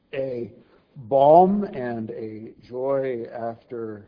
a balm and a joy after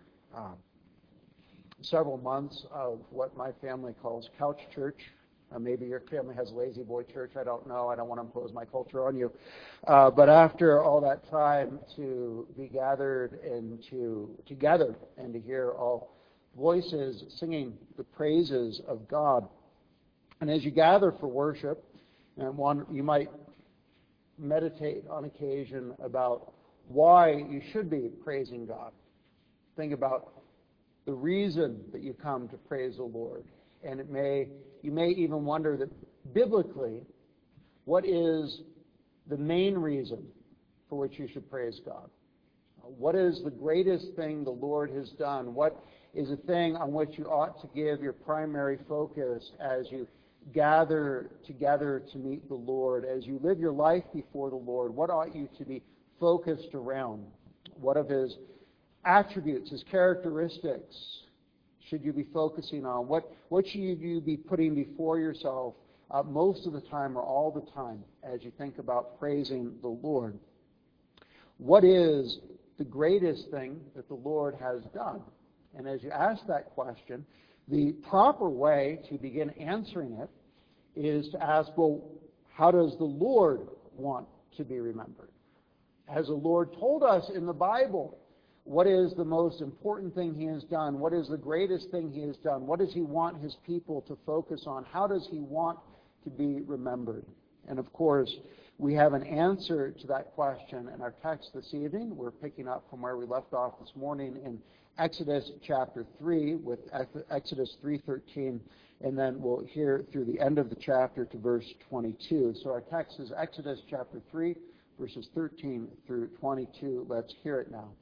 several months of what my family calls couch church. Maybe your family has lazy boy church. I don't know. I don't want to impose my culture on you. But after all that time to be gathered together and to hear all voices singing the praises of God. And as you gather for worship, you might meditate on occasion about why you should be praising God. Think about the reason that you come to praise the Lord. And you may even wonder that biblically, what is the main reason for which you should praise God? What is the greatest thing the Lord has done? What is the thing on which you ought to give your primary focus as you gather together to meet the Lord? As you live your life before the Lord, what ought you to be focused around? What of His attributes, His characteristics should you be focusing on? What should you be putting before yourself most of the time or all the time as you think about praising the Lord? What is the greatest thing that the Lord has done? And as you ask that question, the proper way to begin answering it is to ask, well, how does the Lord want to be remembered? Has the Lord told us in the Bible what is the most important thing He has done? What is the greatest thing He has done? What does He want His people to focus on? How does He want to be remembered? And of course, we have an answer to that question in our text this evening. We're picking up from where we left off this morning in Exodus chapter 3 with Exodus 3:13, and then we'll hear through the end of the chapter to verse 22. So our text is Exodus chapter 3, verses 13 through 22. Let's hear it now.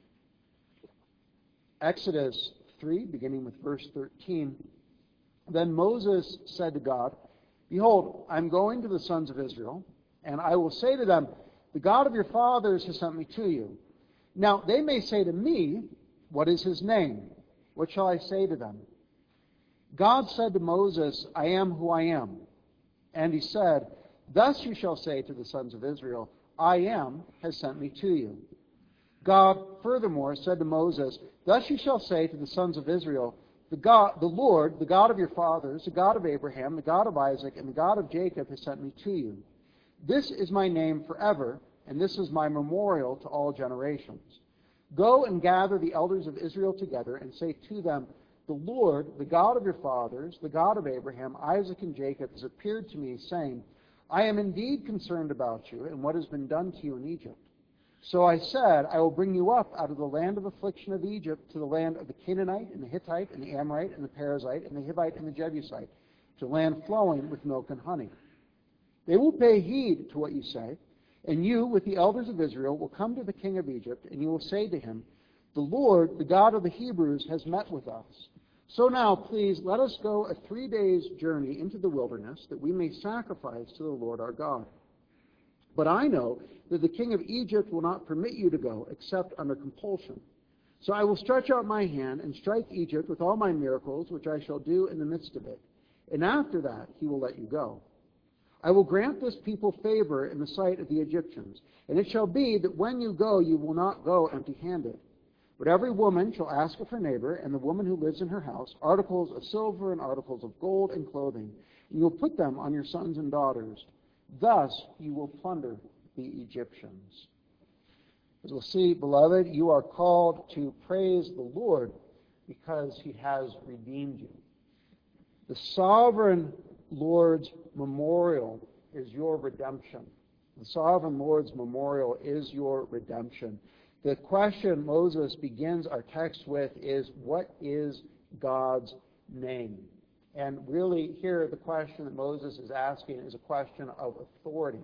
Exodus 3, beginning with verse 13. Then Moses said to God, "Behold, I'm going to the sons of Israel, and I will say to them, the God of your fathers has sent me to you. Now they may say to me, what is His name? What shall I say to them?" God said to Moses, "I am who I am." And He said, "Thus you shall say to the sons of Israel, I am has sent me to you." God furthermore said to Moses, "Thus you shall say to the sons of Israel, the Lord, the God of your fathers, the God of Abraham, the God of Isaac, and the God of Jacob has sent me to you. This is my name forever, and this is my memorial to all generations. Go and gather the elders of Israel together and say to them, the Lord, the God of your fathers, the God of Abraham, Isaac, and Jacob has appeared to me, saying, I am indeed concerned about you and what has been done to you in Egypt. So I said, I will bring you up out of the land of affliction of Egypt to the land of the Canaanite and the Hittite and the Amorite and the Perizzite and the Hivite and the Jebusite, to land flowing with milk and honey. They will pay heed to what you say, and you, with the elders of Israel, will come to the king of Egypt, and you will say to him, the Lord, the God of the Hebrews, has met with us. So now, please, let us go a 3 days' journey into the wilderness, that we may sacrifice to the Lord our God. But I know that the king of Egypt will not permit you to go, except under compulsion. So I will stretch out my hand and strike Egypt with all my miracles, which I shall do in the midst of it. And after that he will let you go. I will grant this people favor in the sight of the Egyptians. And it shall be that when you go, you will not go empty-handed. But every woman shall ask of her neighbor, and the woman who lives in her house, articles of silver and articles of gold and clothing. And you will put them on your sons and daughters. Thus you will plunder the Egyptians. As we'll see, beloved, you are called to praise the Lord because he has redeemed you. The sovereign Lord's memorial is your redemption. The sovereign Lord's memorial is your redemption. The question Moses begins our text with is, what is God's name? And really here the question that Moses is asking is a question of authority.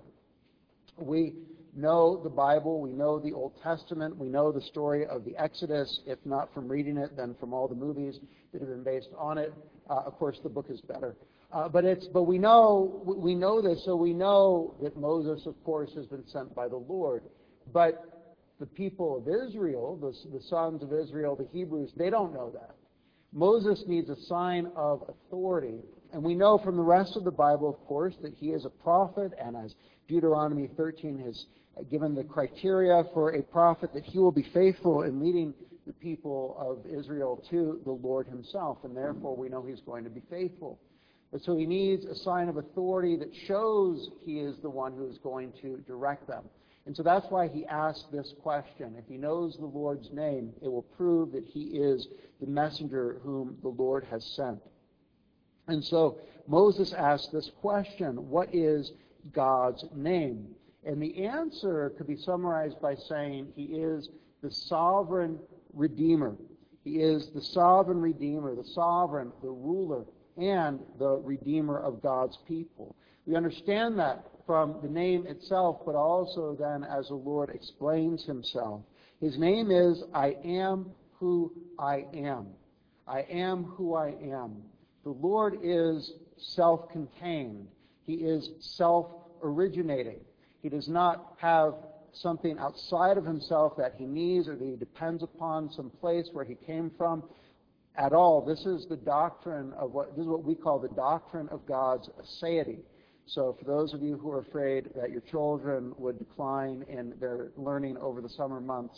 We know the Bible, we know the Old Testament, we know the story of the Exodus, if not from reading it, then from all the movies that have been based on it. Of course, the book is better. But we know this, so we know that Moses, of course, has been sent by the Lord. But the people of Israel, the sons of Israel, the Hebrews, they don't know that. Moses needs a sign of authority, And we know from the rest of the Bible, of course, that he is a prophet, and as Deuteronomy 13 has given the criteria for a prophet, that he will be faithful in leading the people of Israel to the Lord himself, and therefore we know he's going to be faithful. But so he needs a sign of authority that shows he is the one who is going to direct them. And so that's why he asked this question. If he knows the Lord's name, it will prove that he is the messenger whom the Lord has sent. And so Moses asked this question, what is God's name? And the answer could be summarized by saying he is the sovereign Redeemer. He is the sovereign Redeemer, the sovereign, the ruler, and the Redeemer of God's people. We understand that from the name itself, but also then as the Lord explains himself. His name is I am who I am. I am who I am. The Lord is self-contained. He is self-originating. He does not have something outside of himself that he needs or that he depends upon, some place where he came from at all. This is the doctrine of this is what we call the doctrine of God's aseity. So for those of you who are afraid that your children would decline in their learning over the summer months,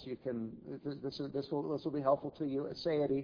this will be helpful to you. Aseity,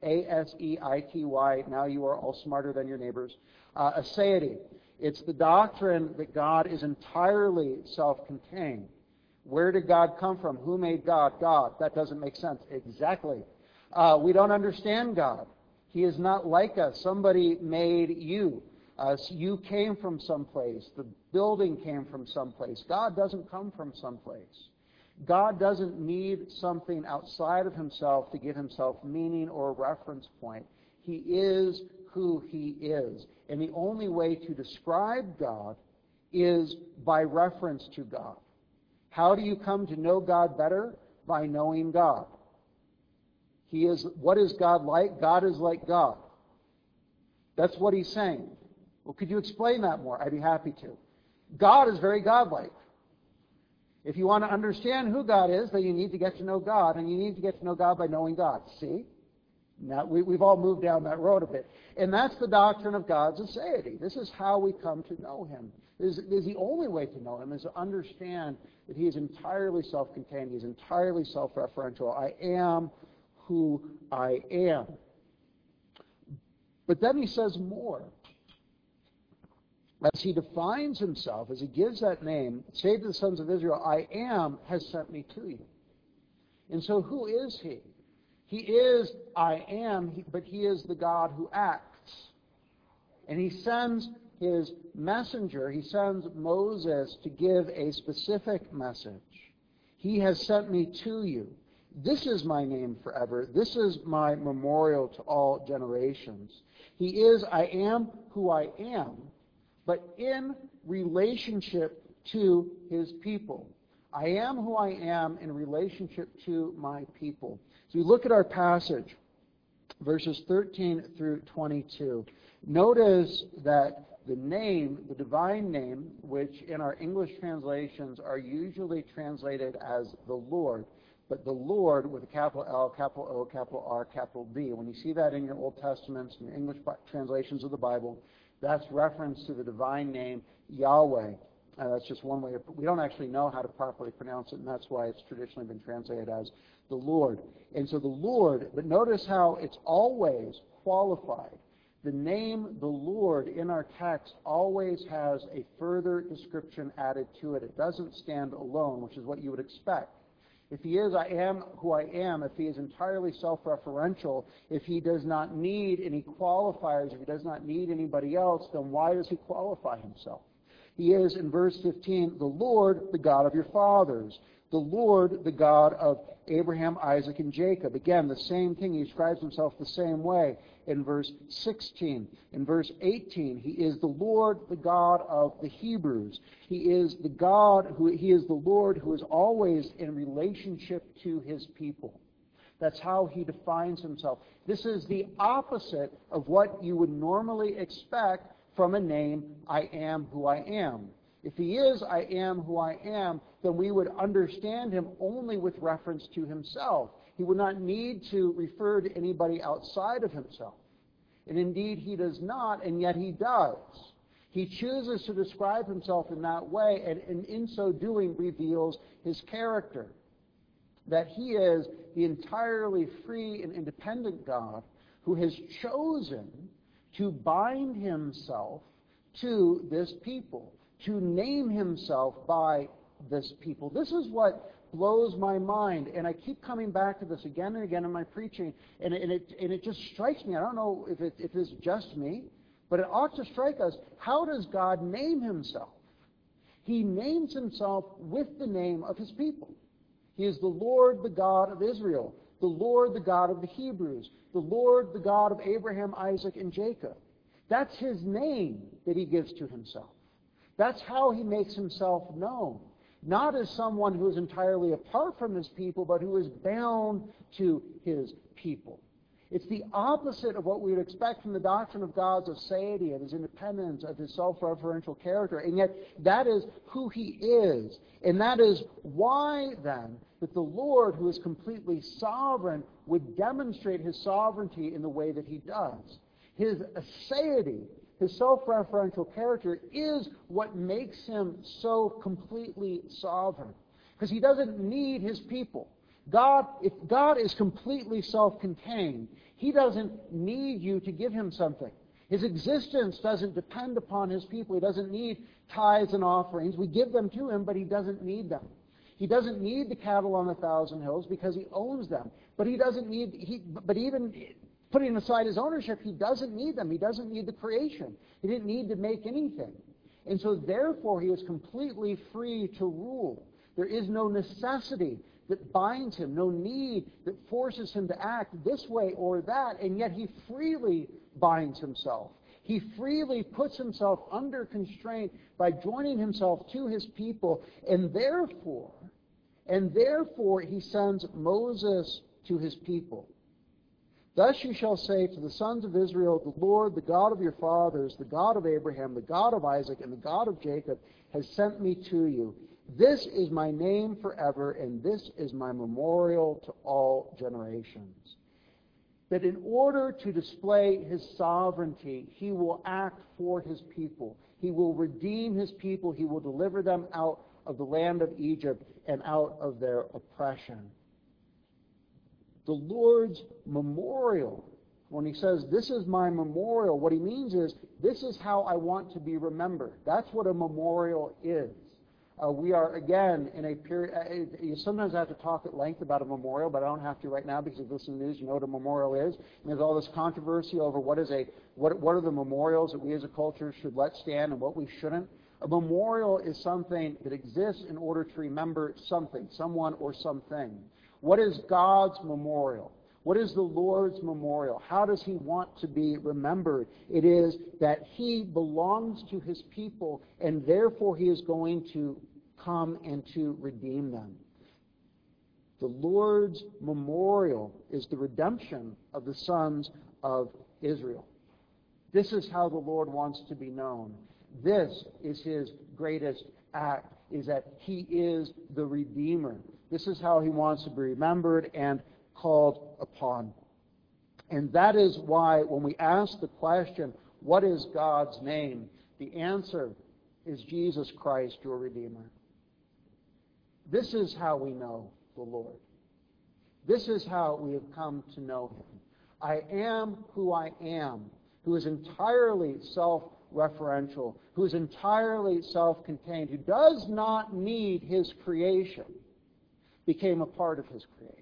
A-S-E-I-T-Y. Now you are all smarter than your neighbors. Aseity. It's the doctrine that God is entirely self-contained. Where did God come from? Who made God? God. That doesn't make sense. Exactly. We don't understand God. He is not like us. Somebody made you. You came from someplace. The building came from someplace. God doesn't come from someplace. God doesn't need something outside of himself to give himself meaning or a reference point. He is who he is. And the only way to describe God is by reference to God. How do you come to know God better? By knowing God. What is God like? God is like God. That's what he's saying. Well, could you explain that more? I'd be happy to. God is very godlike. If you want to understand who God is, then you need to get to know God, and you need to get to know God by knowing God. See? Now, we've all moved down that road a bit. And that's the doctrine of God's aseity. This is how we come to know him. This is the only way to know him, is to understand that he is entirely self-contained. He is entirely self-referential. I am who I am. But then he says more. As he defines himself, as he gives that name, say to the sons of Israel, I am has sent me to you. And so who is he? He is I am, but he is the God who acts. And he sends his messenger, he sends Moses to give a specific message. He has sent me to you. This is my name forever. This is my memorial to all generations. He is I am who I am, but in relationship to his people. I am who I am in relationship to my people. So we look at our passage, verses 13 through 22. Notice that the name, the divine name, which in our English translations are usually translated as the Lord, but the Lord with a capital L, capital O, capital R, capital D. When you see that in your Old Testaments and your English translations of the Bible, that's reference to the divine name Yahweh. That's just one way. We don't actually know how to properly pronounce it, and that's why it's traditionally been translated as the Lord. And so the Lord, but notice how it's always qualified. The name the Lord in our text always has a further description added to it. It doesn't stand alone, which is what you would expect. If he is I am who I am, if he is entirely self-referential, if he does not need any qualifiers, if he does not need anybody else, then why does he qualify himself? He is, in verse 15, the Lord, the God of your fathers. The Lord, the God of Abraham, Isaac, and Jacob. Again, the same thing. He describes himself the same way in verse 16. In verse 18, he is the Lord, the God of the Hebrews. He is the Lord who is always in relationship to his people. That's how he defines himself. This is the opposite of what you would normally expect from a name, I am who I am. If he is I am who I am, then we would understand him only with reference to himself. He would not need to refer to anybody outside of himself. And indeed he does not, and yet he does. He chooses to describe himself in that way, and in so doing reveals his character. That he is the entirely free and independent God who has chosen to bind himself to this people, to name himself by this people. This is what blows my mind, and I keep coming back to this again and again in my preaching, and it just strikes me. I don't know if it's just me, but it ought to strike us. How does God name himself? He names himself with the name of his people. He is the Lord, the God of Israel, the Lord, the God of the Hebrews, the Lord, the God of Abraham, Isaac, and Jacob. That's his name that he gives to himself. That's how he makes himself known. Not as someone who is entirely apart from his people, but who is bound to his people. It's the opposite of what we would expect from the doctrine of God's aseity, of his independence, of his self-referential character. And yet, that is who he is. And that is why, then, that the Lord, who is completely sovereign, would demonstrate his sovereignty in the way that he does. His aseity, his self-referential character, is what makes him so completely sovereign. Because he doesn't need his people. If God is completely self-contained, he doesn't need you to give him something. His existence doesn't depend upon his people. He doesn't need tithes and offerings. We give them to him, but he doesn't need them. He doesn't need the cattle on 1,000 hills because he owns them. But he doesn't need, but even putting aside his ownership, he doesn't need them. He doesn't need the creation. He didn't need to make anything. And so therefore he is completely free to rule. There is no necessity that binds him, no need that forces him to act this way or that, and yet he freely binds himself. He freely puts himself under constraint by joining himself to his people, and therefore he sends Moses to his people. Thus you shall say to the sons of Israel, the Lord, the God of your fathers, the God of Abraham, the God of Isaac, and the God of Jacob, has sent me to you. This is my name forever, and this is my memorial to all generations. That in order to display his sovereignty, he will act for his people. He will redeem his people. He will deliver them out of the land of Egypt and out of their oppression. The Lord's memorial, when he says, this is my memorial, what he means is, this is how I want to be remembered. That's what a memorial is. We are, again, in a period, you sometimes have to talk at length about a memorial, but I don't have to right now because if you listen to the news, you know what a memorial is. And there's all this controversy over what are the memorials that we as a culture should let stand and what we shouldn't. A memorial is something that exists in order to remember something, someone or something. What is God's memorial? What is the Lord's memorial? How does he want to be remembered? It is that he belongs to his people, and therefore he is going to come and to redeem them. The Lord's memorial is the redemption of the sons of Israel. This is how the Lord wants to be known. This is his greatest act, is that he is the Redeemer. This is how he wants to be remembered and called upon. And that is why when we ask the question, what is God's name? The answer is Jesus Christ, your Redeemer. This is how we know the Lord. This is how we have come to know him. I am who I am, who is entirely self-referential, who is entirely self-contained, who does not need his creation, became a part of his creation.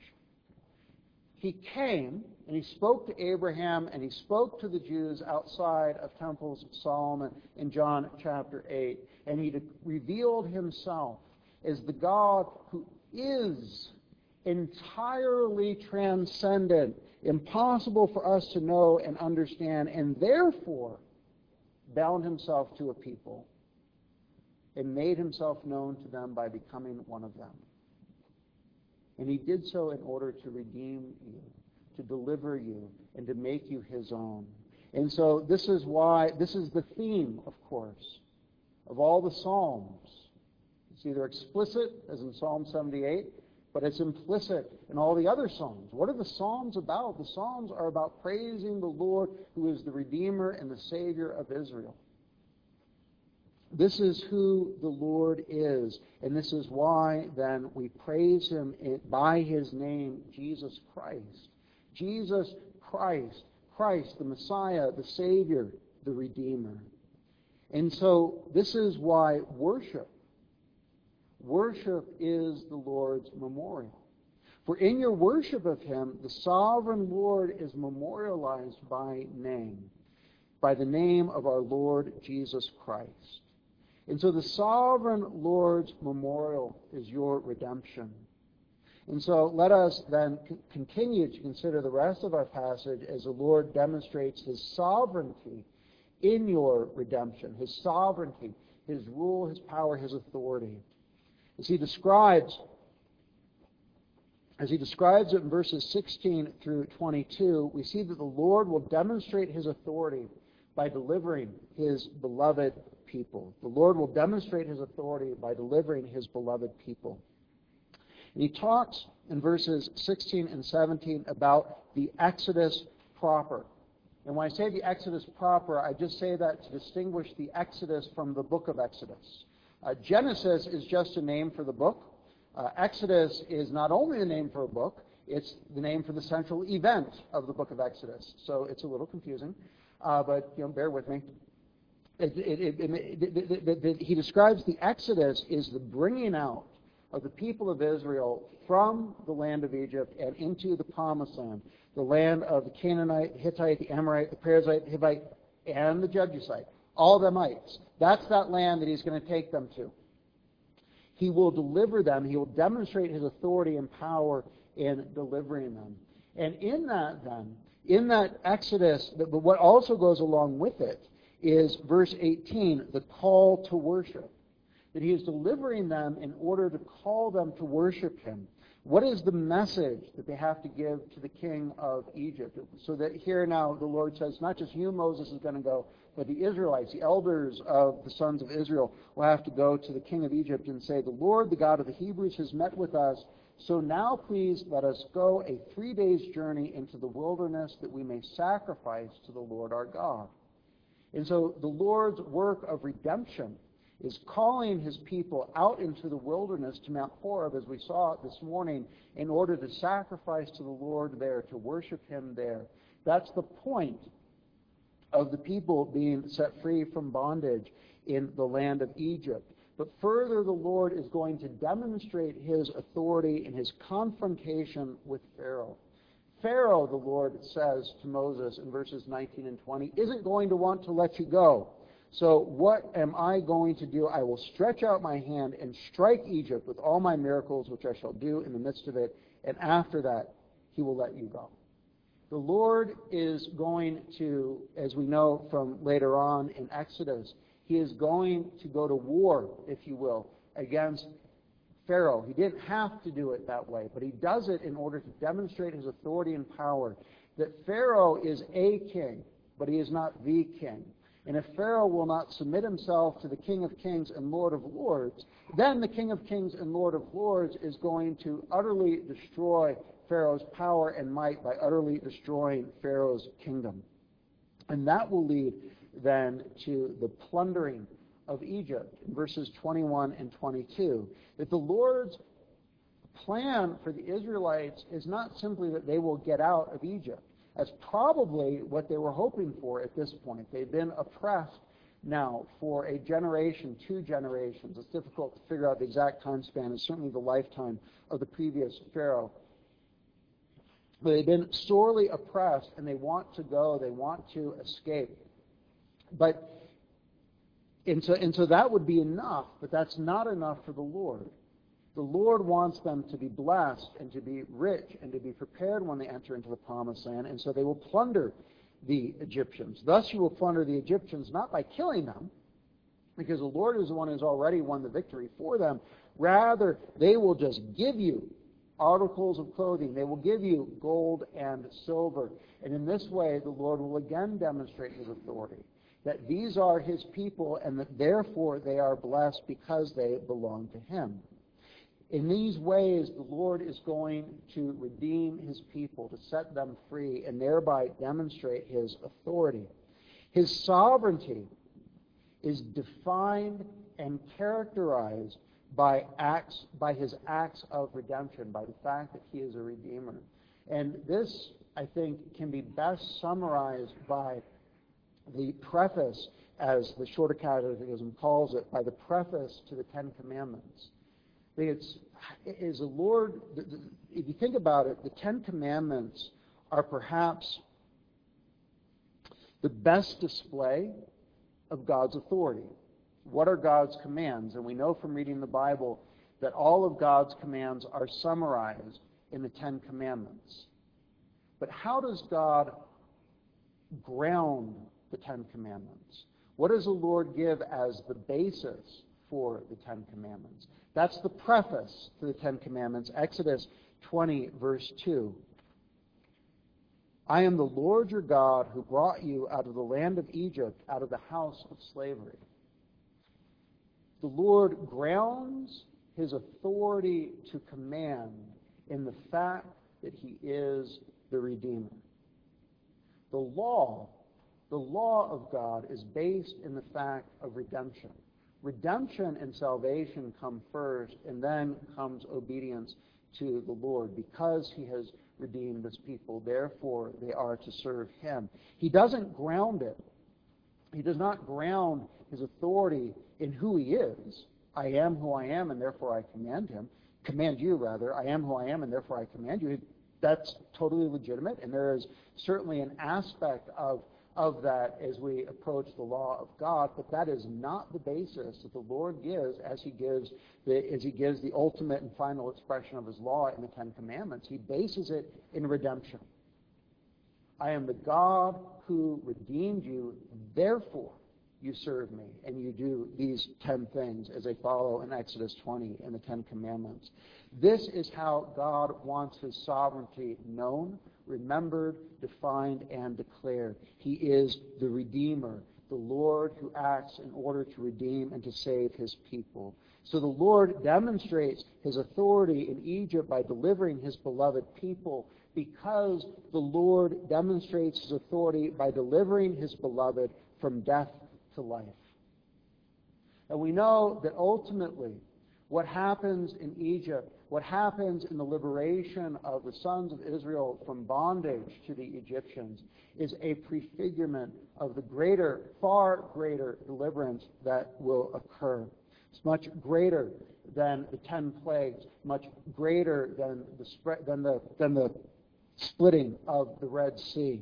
He came and he spoke to Abraham and he spoke to the Jews outside of temples of Solomon in John chapter 8. And he revealed himself as the God who is entirely transcendent, impossible for us to know and understand, and therefore bound himself to a people and made himself known to them by becoming one of them. And he did so in order to redeem you, to deliver you, and to make you his own. And so this is the theme, of course, of all the Psalms. It's either explicit, as in Psalm 78, but it's implicit in all the other Psalms. What are the Psalms about? The Psalms are about praising the Lord, who is the Redeemer and the Savior of Israel. This is who the Lord is, and this is why then we praise him by his name, Jesus Christ. Jesus Christ, Christ, the Messiah, the Savior, the Redeemer. And so this is why worship is the Lord's memorial. For in your worship of him, the sovereign Lord is memorialized by name, by the name of our Lord Jesus Christ. And so the sovereign Lord's memorial is your redemption. And so let us then continue to consider the rest of our passage as the Lord demonstrates his sovereignty in your redemption, his sovereignty, his rule, his power, his authority. As he describes it in verses 16 through 22, we see that the Lord will demonstrate his authority by delivering his beloved people. The Lord will demonstrate his authority by delivering his beloved people. And he talks in verses 16 and 17 about the Exodus proper. And when I say the Exodus proper, I just say that to distinguish the Exodus from the book of Exodus. Genesis is just a name for the book. Exodus is not only a name for a book, it's the name for the central event of the book of Exodus. So it's a little confusing, but bear with me. He describes the Exodus as the bringing out of the people of Israel from the land of Egypt and into the Promised Land, the land of the Canaanite, the Hittite, the Amorite, the Perizzite, the Hivite, and the Jebusite, all the mites. That's that land that he's going to take them to. He will deliver them. He will demonstrate his authority and power in delivering them. And in that Exodus, but what also goes along with it is verse 18, the call to worship. That he is delivering them in order to call them to worship him. What is the message that they have to give to the king of Egypt? So that here now the Lord says, not just you, Moses, is going to go, but the Israelites, the elders of the sons of Israel, will have to go to the king of Egypt and say, the Lord, the God of the Hebrews, has met with us. So now please let us go a 3 days journey into the wilderness that we may sacrifice to the Lord our God. And so the Lord's work of redemption is calling his people out into the wilderness to Mount Horeb, as we saw this morning, in order to sacrifice to the Lord there, to worship him there. That's the point of the people being set free from bondage in the land of Egypt. But further, the Lord is going to demonstrate his authority in his confrontation with Pharaoh. Pharaoh, the Lord says to Moses in verses 19 and 20, isn't going to want to let you go. So what am I going to do? I will stretch out my hand and strike Egypt with all my miracles, which I shall do in the midst of it, and after that he will let you go. The Lord is going to, as we know from later on in Exodus, he is going to go to war, if you will, against Pharaoh. He didn't have to do it that way, but he does it in order to demonstrate his authority and power. That Pharaoh is a king, but he is not the king. And if Pharaoh will not submit himself to the King of Kings and Lord of Lords, then the King of Kings and Lord of Lords is going to utterly destroy Pharaoh's power and might by utterly destroying Pharaoh's kingdom. And that will lead then to the plundering of Egypt in verses 21 and 22. That the Lord's plan for the Israelites is not simply that they will get out of Egypt. That's probably what they were hoping for at this point. They've been oppressed now for a generation, 2 generations. It's difficult to figure out the exact time span. It's certainly the lifetime of the previous Pharaoh. But they've been sorely oppressed, and they want to go. They want to escape. And so that would be enough, but that's not enough for the Lord. The Lord wants them to be blessed and to be rich and to be prepared when they enter into the Promised Land, and so they will plunder the Egyptians. Thus you will plunder the Egyptians not by killing them, because the Lord is the one who's already won the victory for them. Rather, they will just give you articles of clothing. They will give you gold and silver. And in this way, the Lord will again demonstrate his authority, that these are his people and that therefore they are blessed because they belong to him. In these ways, the Lord is going to redeem his people, to set them free, and thereby demonstrate his authority. His sovereignty is defined and characterized by his acts of redemption, by the fact that he is a redeemer. And this, I think, can be best summarized by the preface, as the Shorter Catechism calls it, by the preface to the Ten Commandments. If you think about it, the Ten Commandments are perhaps the best display of God's authority. What are God's commands? And we know from reading the Bible that all of God's commands are summarized in the Ten Commandments. But how does God ground the Ten Commandments? What does the Lord give as the basis for the Ten Commandments? That's the preface to the Ten Commandments, Exodus 20, verse 2. I am the Lord your God who brought you out of the land of Egypt, out of the house of slavery. The Lord grounds his authority to command in the fact that he is the Redeemer. The law of God is based in the fact of redemption. Redemption and salvation come first, and then comes obedience to the Lord. Because he has redeemed his people, therefore they are to serve him. He doesn't ground it. He does not ground his authority in who he is. I am who I am, and therefore I command you, rather. I am who I am, and therefore I command you. That's totally legitimate, and there is certainly an aspect of that as we approach the law of God, but that is not the basis that the Lord gives as he gives the ultimate and final expression of his law in the Ten Commandments. He bases it in redemption. I am the God who redeemed you, therefore you serve me, and you do these 10 things as they follow in Exodus 20 and the 10 Commandments. This is how God wants his sovereignty known, remembered, defined, and declared. He is the Redeemer, the Lord who acts in order to redeem and to save his people. So the Lord demonstrates his authority in Egypt by delivering his beloved people, because the Lord demonstrates his authority by delivering his beloved from death to life. And we know that ultimately what happens in Egypt, what happens in the liberation of the sons of Israel from bondage to the Egyptians, is a prefigurement of the greater, far greater deliverance that will occur. It's much greater than the 10 plagues, much greater than the splitting of the Red Sea.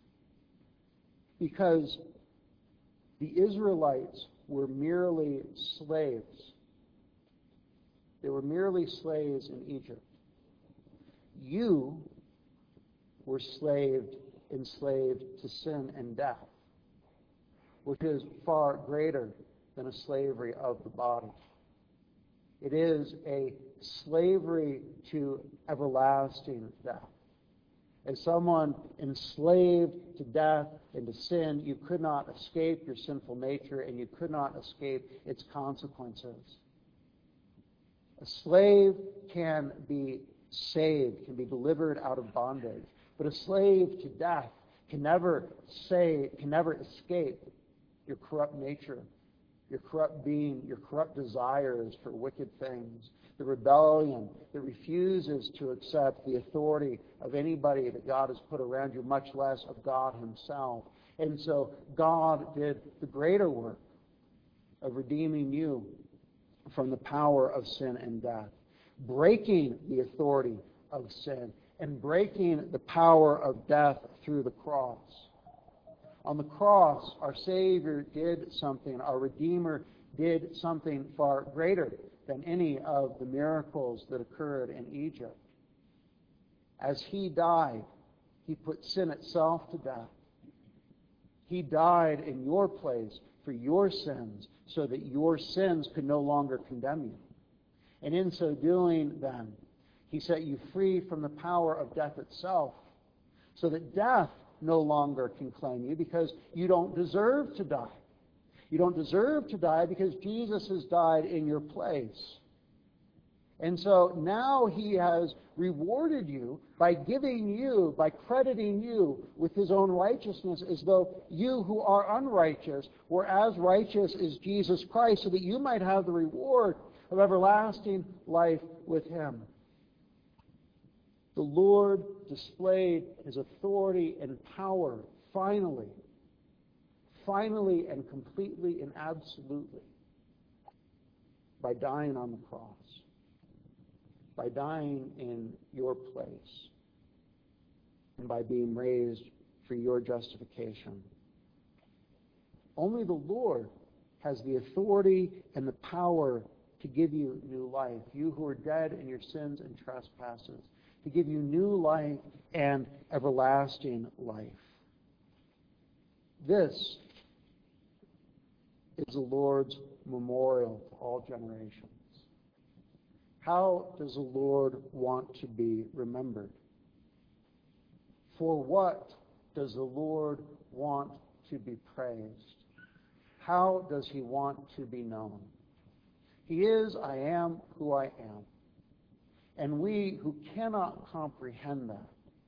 Because the Israelites were merely slaves. They were merely slaves in Egypt. You were enslaved to sin and death, which is far greater than a slavery of the body. It is a slavery to everlasting death. As someone enslaved to death and to sin, you could not escape your sinful nature, and you could not escape its consequences. A slave can be saved, can be delivered out of bondage, but a slave to death can never escape your corrupt nature, your corrupt being, your corrupt desires for wicked things, the rebellion that refuses to accept the authority of anybody that God has put around you, much less of God himself. And so God did the greater work of redeeming you from the power of sin and death, breaking the authority of sin and breaking the power of death through the cross. On the cross, our Savior did something, our Redeemer did something far greater than any of the miracles that occurred in Egypt. As he died, he put sin itself to death. He died in your place for your sins, so that your sins could no longer condemn you. And in so doing, then, he set you free from the power of death itself, so that death no longer can claim you, because you don't deserve to die. You don't deserve to die because Jesus has died in your place. And so now he has rewarded you by giving you, by crediting you with his own righteousness, as though you who are unrighteous were as righteous as Jesus Christ, so that you might have the reward of everlasting life with him. The Lord displayed his authority and power finally and completely and absolutely by dying on the cross, by dying in your place, and by being raised for your justification. Only the Lord has the authority and the power to give you new life, you who are dead in your sins and trespasses, to give you new life and everlasting life. This is the Lord's memorial to all generations. How does the Lord want to be remembered? For what does the Lord want to be praised? How does he want to be known? He is, I am who I am. And we who cannot comprehend that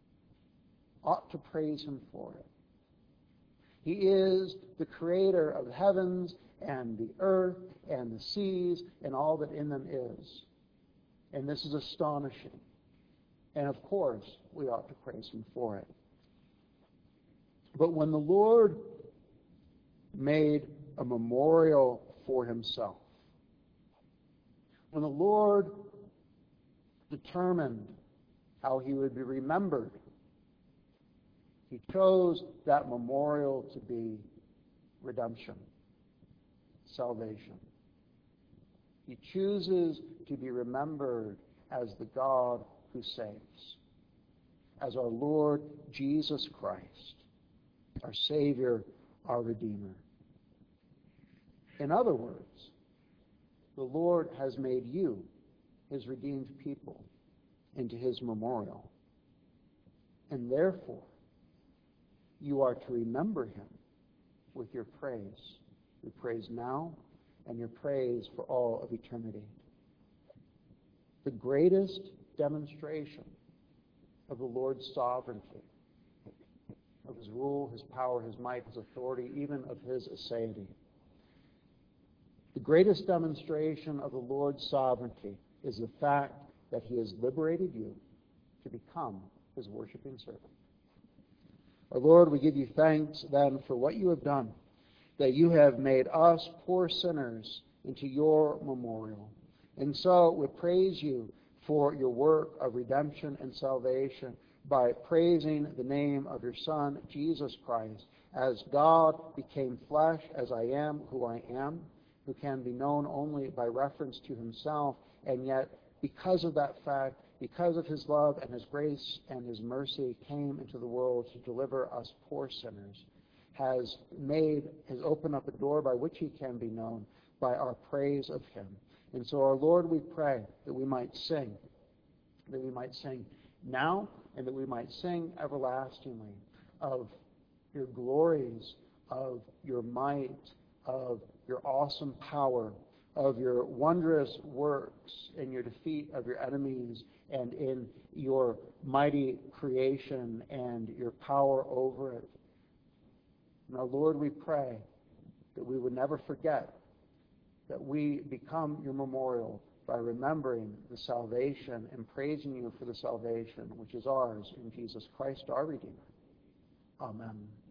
ought to praise him for it. He is the creator of the heavens and the earth and the seas and all that in them is. And this is astonishing. And of course, we ought to praise him for it. But when the Lord made a memorial for himself, when the Lord determined how he would be remembered, he chose that memorial to be redemption, salvation. He chooses to be remembered as the God who saves, as our Lord Jesus Christ, our Savior, our Redeemer. In other words, the Lord has made you, his redeemed people, into his memorial. And therefore, you are to remember him with your praise. Your praise now and your praise for all of eternity. The greatest demonstration of the Lord's sovereignty, of his rule, his power, his might, his authority, even of his aseity. The greatest demonstration of the Lord's sovereignty is the fact that he has liberated you to become his worshiping servant. Our Lord, we give you thanks then for what you have done, that you have made us poor sinners into your memorial. And so we praise you for your work of redemption and salvation by praising the name of your Son, Jesus Christ, as God became flesh, as I am who I am, who can be known only by reference to himself, and yet because of that fact, because of his love and his grace and his mercy, came into the world to deliver us poor sinners, has opened up a door by which he can be known by our praise of him. And so, our Lord, we pray that we might sing now, and that we might sing everlastingly of your glories, of your might, of your awesome power, of your wondrous works in your defeat of your enemies and in your mighty creation and your power over it. Now, Lord, we pray that we would never forget that we become your memorial by remembering the salvation and praising you for the salvation which is ours in Jesus Christ, our Redeemer. Amen.